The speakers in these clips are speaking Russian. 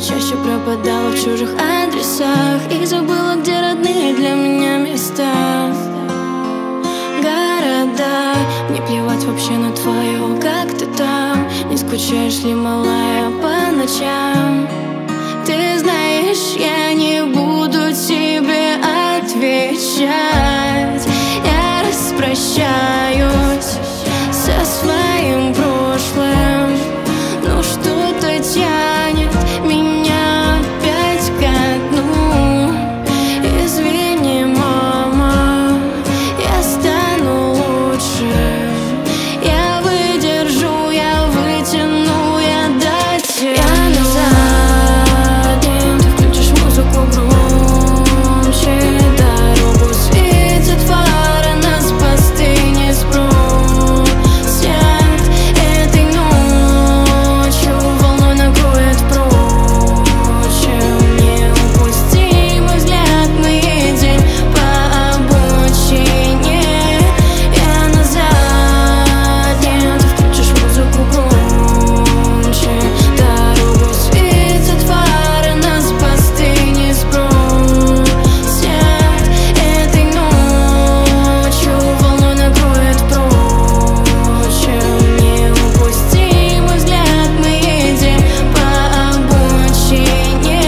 чаще пропадала в чужих адресах и забыла, где родные для меня места. Города, мне плевать вообще на твое, как ты там. Не скучаешь ли, малая, по ночам? Ты знаешь, я не буду тебе отвечать. Я распрощаюсь со своим прошлым, но что-то тянет меня опять ко дну. Извини, мама, я стану лучше. Я выдержу, я вытяну, я до тебя. Я назад, ты включишь музыку громче. Дорогу светят фары, нас посты не сбросят. Этой ночью волной накроет впрочем. Не упусти мой взгляд, мы едем по обочине. Я назад, нет, ты включишь музыку громче. Дорогу светят фары, нас посты не сбросят. Этой ночью волной накроет впрочем. Не упусти мой взгляд, мы едем по обочине.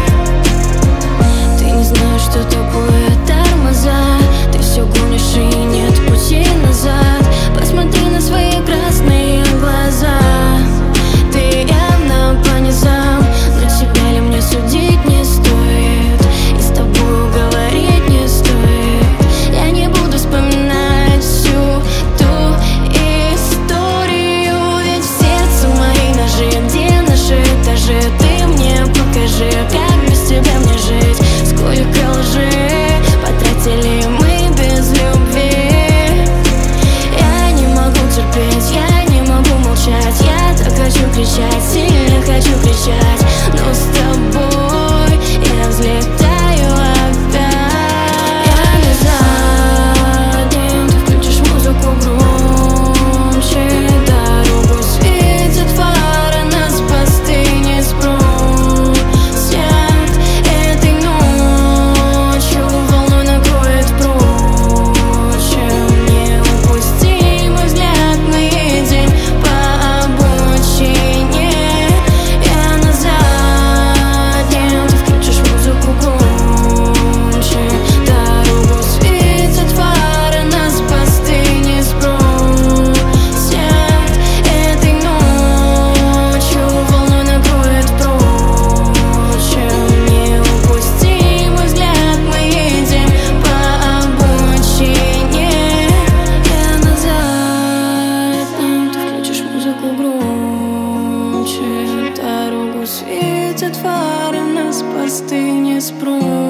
Ты не знаешь, что такое тормоза. Ты все гонишь и нет пути назад. Посмотри на свои красные глаза. Ты явно по низам, но тебя ли мне судить не стоит, и с тобой говорить не стоит. Я не буду вспоминать всю ту историю, ведь в сердце мои ножи. Где наши этажи? Ты мне покажи, как без тебя мне жить. Сколько лжи потратили мы без любви. Я не могу терпеть, я не могу молчать. Я так хочу кричать, сильно хочу кричать, но с тобой я взлетаю опять. Я назад, нет, ты включишь музыку громче. Дорогу светят фары, нас посты не сбросят. Этой ночью волной накроет впрочем. Не упусти мой взгляд, мы едем по обочине. Я назад, нет, ты включишь музыку громче. Дорогу светят фары, нас посты не сбросят. Этой ночью волной накроет впрочем. Не упусти мой взгляд, мы едем по обочине. Я назад, нет, ты включишь музыку громче. Дорогу светят фары, нас посты не сбросят.